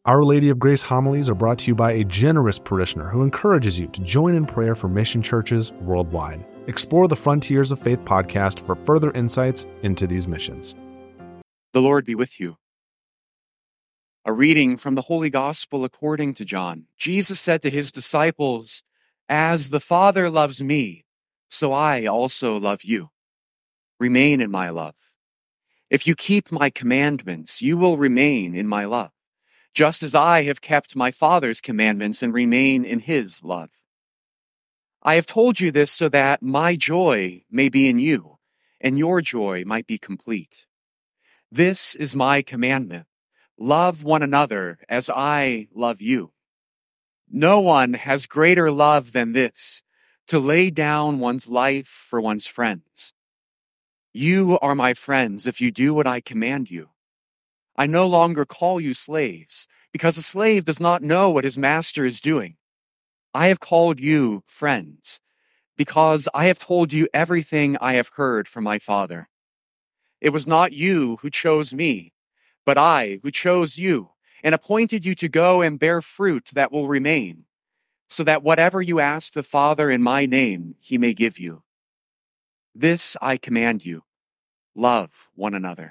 Our Lady of Grace homilies are brought to you by a generous parishioner who encourages you to join in prayer for mission churches worldwide. Explore the Frontiers of Faith podcast for further insights into these missions. The Lord be with you. A reading from the Holy Gospel according to John. Jesus said to his disciples, "As the Father loves me, so I also love you. Remain in my love. If you keep my commandments, you will remain in my love, just as I have kept my Father's commandments and remain in his love. I have told you this so that my joy may be in you, and your joy might be complete. This is my commandment. Love one another as I love you. No one has greater love than this, to lay down one's life for one's friends. You are my friends if you do what I command you. I no longer call you slaves, because a slave does not know what his master is doing. I have called you friends, because I have told you everything I have heard from my Father. It was not you who chose me, but I who chose you and appointed you to go and bear fruit that will remain, so that whatever you ask the Father in my name, he may give you. This I command you, love one another."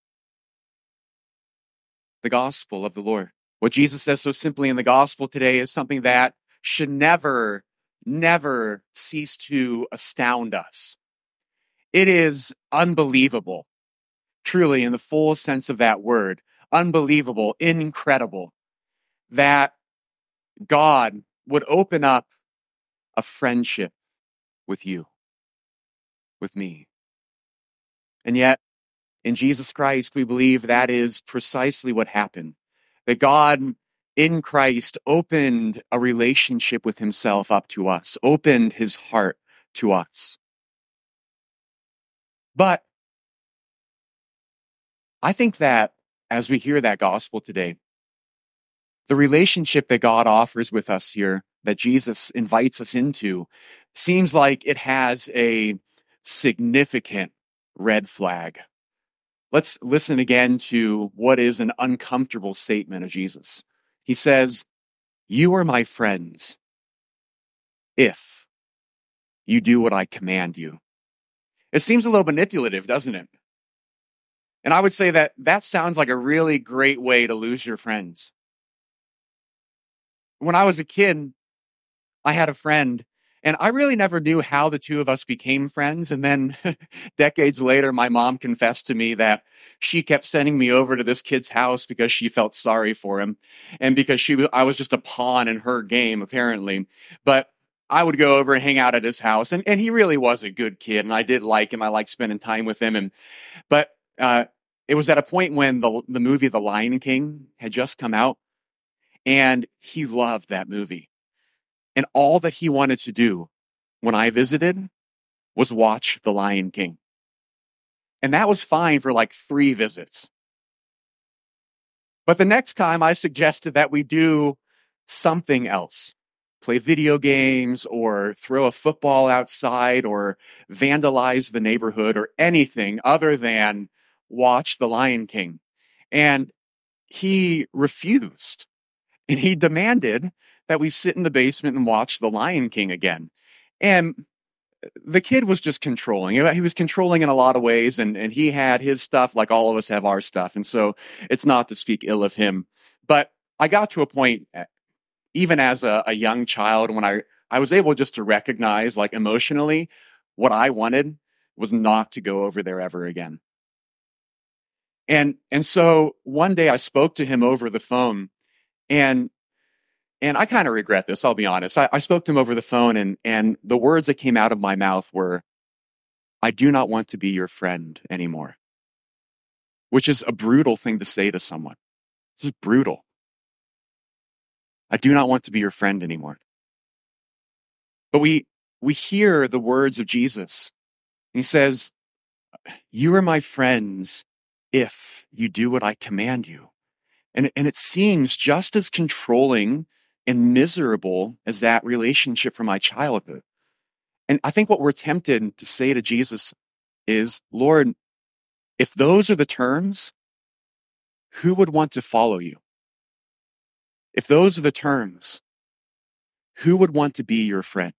The Gospel of the Lord. What Jesus says so simply in the Gospel today is something that should never cease to astound us. It is unbelievable, truly in the full sense of that word, unbelievable, incredible, that God would open up a friendship with you, with me. And yet, in Jesus Christ, we believe that is precisely what happened. That God in Christ opened a relationship with himself up to us, opened his heart to us. But I think that as we hear that gospel today, the relationship that God offers with us here, that Jesus invites us into, seems like it has a significant red flag. Let's listen again to what is an uncomfortable statement of Jesus. He says, "You are my friends if you do what I command you." It seems a little manipulative, doesn't it? And I would say that that sounds like a really great way to lose your friends. When I was a kid, I had a friend, and I really never knew how the two of us became friends. And then decades later, my mom confessed to me that she kept sending me over to this kid's house because she felt sorry for him. And because I was just a pawn in her game, apparently. But I would go over and hang out at his house. And he really was a good kid. And I did like him. I liked spending time with him. But it was at a point when the movie The Lion King had just come out. And he loved that movie. And all that he wanted to do when I visited was watch The Lion King. And that was fine for like 3 visits. But the next time I suggested that we do something else, play video games or throw a football outside or vandalize the neighborhood or anything other than watch The Lion King. And he refused. And he demanded that we sit in the basement and watch The Lion King again. And the kid was just controlling. He was controlling in a lot of ways, and he had his stuff like all of us have our stuff. And so it's not to speak ill of him. But I got to a point, even as a young child, when I was able just to recognize, like emotionally, what I wanted was not to go over there ever again. And so one day I spoke to him over the phone. And I kind of regret this, I'll be honest. I spoke to him over the phone, and the words that came out of my mouth were, "I do not want to be your friend anymore," which is a brutal thing to say to someone. This is brutal. I do not want to be your friend anymore. But we hear the words of Jesus. He says, "You are my friends if you do what I command you." And it seems just as controlling and miserable as that relationship from my childhood. And I think what we're tempted to say to Jesus is, "Lord, if those are the terms, who would want to follow you?" If those are the terms, who would want to be your friend?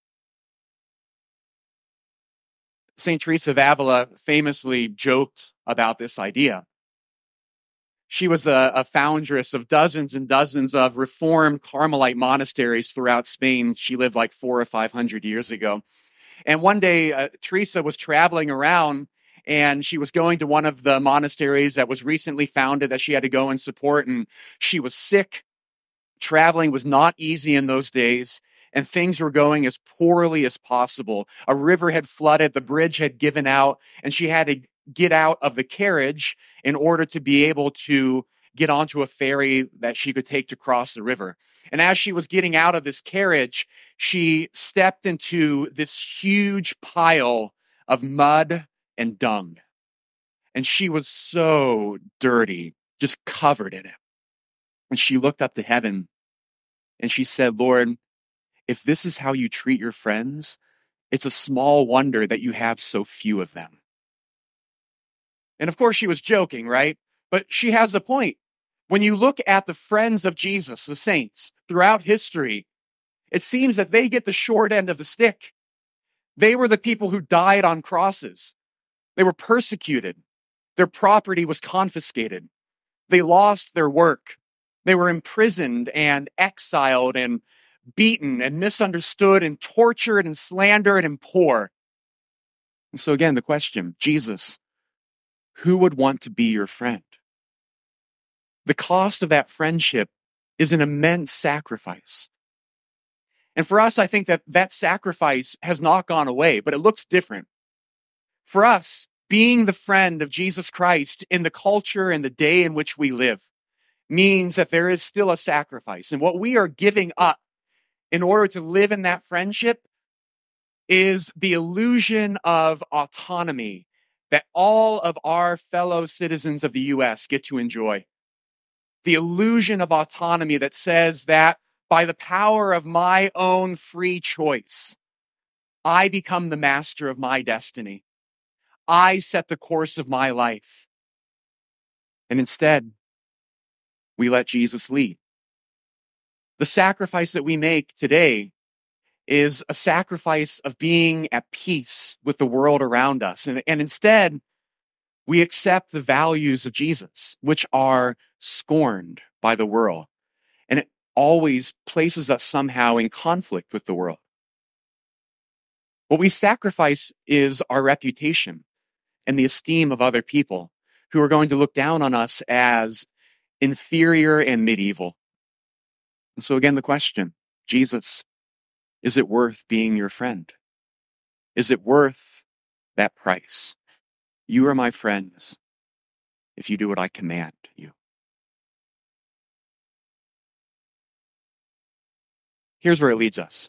St. Teresa of Avila famously joked about this idea. She was a foundress of dozens and dozens of Reformed Carmelite monasteries throughout Spain. She lived like 400 or 500 years ago. And one day, Teresa was traveling around, and she was going to one of the monasteries that was recently founded that she had to go and support. And she was sick. Traveling was not easy in those days, and things were going as poorly as possible. A river had flooded, the bridge had given out, and she had to get out of the carriage in order to be able to get onto a ferry that she could take to cross the river. And as she was getting out of this carriage, she stepped into this huge pile of mud and dung. And she was so dirty, just covered in it. And she looked up to heaven and she said, Lord, if this is how you treat your friends, it's a small wonder that you have so few of them. And of course she was joking, right? But she has a point. When you look at the friends of Jesus, the saints, throughout history, it seems that they get the short end of the stick. They were the people who died on crosses. They were persecuted. Their property was confiscated. They lost their work. They were imprisoned and exiled and beaten and misunderstood and tortured and slandered and poor. And so again, the question, Jesus, who would want to be your friend? The cost of that friendship is an immense sacrifice. And for us, I think that sacrifice has not gone away, but it looks different. For us, being the friend of Jesus Christ in the culture and the day in which we live means that there is still a sacrifice. And what we are giving up in order to live in that friendship is the illusion of autonomy that all of our fellow citizens of the U.S. get to enjoy. The illusion of autonomy that says that by the power of my own free choice, I become the master of my destiny. I set the course of my life. And instead, we let Jesus lead. The sacrifice that we make today is a sacrifice of being at peace with the world around us. And instead, we accept the values of Jesus, which are scorned by the world. And it always places us somehow in conflict with the world. What we sacrifice is our reputation and the esteem of other people who are going to look down on us as inferior and medieval. And so again, the question, Jesus, is it worth being your friend? Is it worth that price? You are my friends if you do what I command you. Here's where it leads us.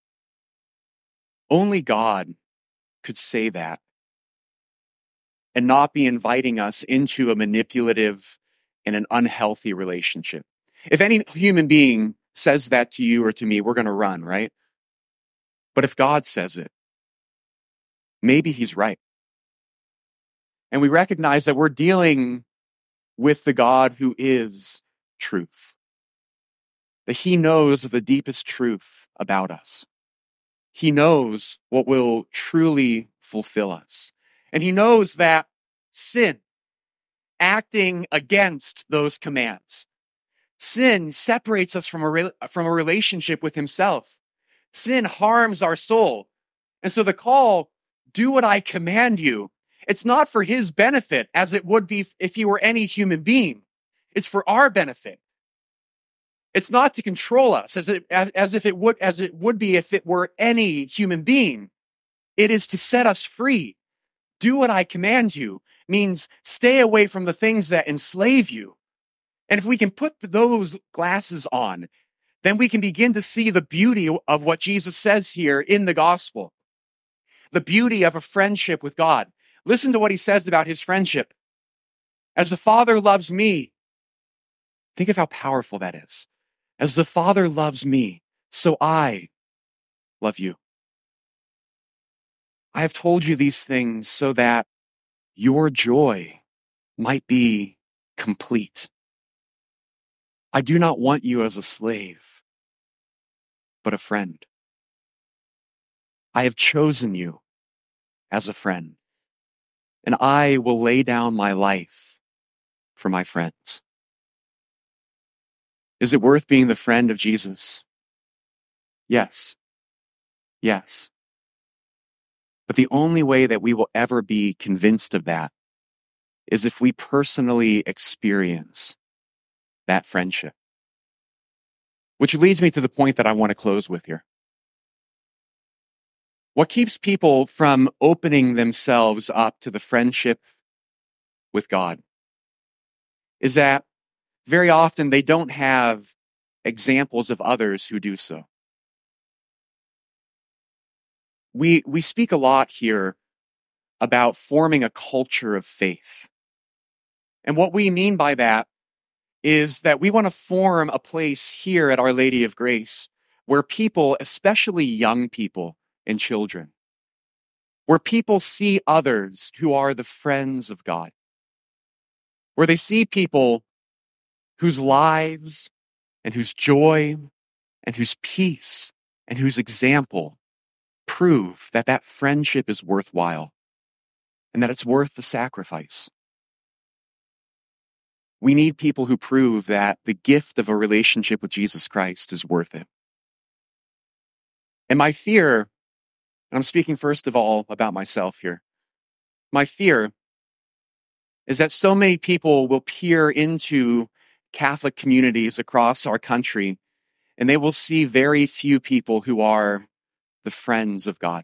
Only God could say that and not be inviting us into a manipulative and an unhealthy relationship. If any human being says that to you or to me, we're going to run, right? But if God says it, maybe he's right. And we recognize that we're dealing with the God who is truth. That he knows the deepest truth about us. He knows what will truly fulfill us. And he knows that sin, acting against those commands, sin separates us from a relationship with himself. Sin harms our soul. And so the call, do what I command you, it's not for his benefit as it would be if he were any human being. It's for our benefit. It's not to control us as it would be if it were any human being. It is to set us free. Do what I command you means stay away from the things that enslave you. And if we can put those glasses on, then we can begin to see the beauty of what Jesus says here in the gospel. The beauty of a friendship with God. Listen to what he says about his friendship. As the Father loves me, think of how powerful that is. As the Father loves me, so I love you. I have told you these things so that your joy might be complete. I do not want you as a slave, but a friend. I have chosen you as a friend, and I will lay down my life for my friends. Is it worth being the friend of Jesus? Yes. Yes. But the only way that we will ever be convinced of that is if we personally experience that friendship. Which leads me to the point that I want to close with here. What keeps people from opening themselves up to the friendship with God is that very often they don't have examples of others who do so. We speak a lot here about forming a culture of faith. And what we mean by that is that we want to form a place here at Our Lady of Grace where people, especially young people and children, where people see others who are the friends of God, where they see people whose lives and whose joy and whose peace and whose example prove that that friendship is worthwhile and that it's worth the sacrifice. We need people who prove that the gift of a relationship with Jesus Christ is worth it. And my fear, and I'm speaking first of all about myself here, my fear is that so many people will peer into Catholic communities across our country and they will see very few people who are the friends of God.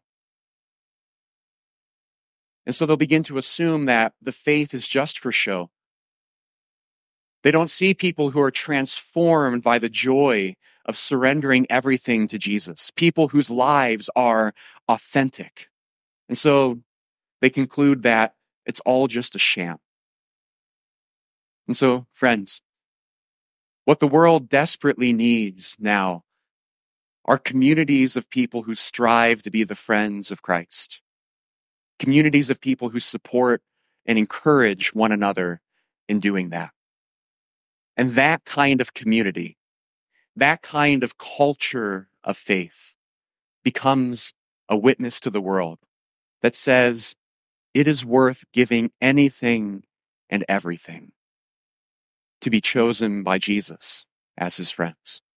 And so they'll begin to assume that the faith is just for show. They don't see people who are transformed by the joy of surrendering everything to Jesus, people whose lives are authentic. And so they conclude that it's all just a sham. And so, friends, what the world desperately needs now are communities of people who strive to be the friends of Christ, communities of people who support and encourage one another in doing that. And that kind of community, that kind of culture of faith becomes a witness to the world that says it is worth giving anything and everything to be chosen by Jesus as his friends.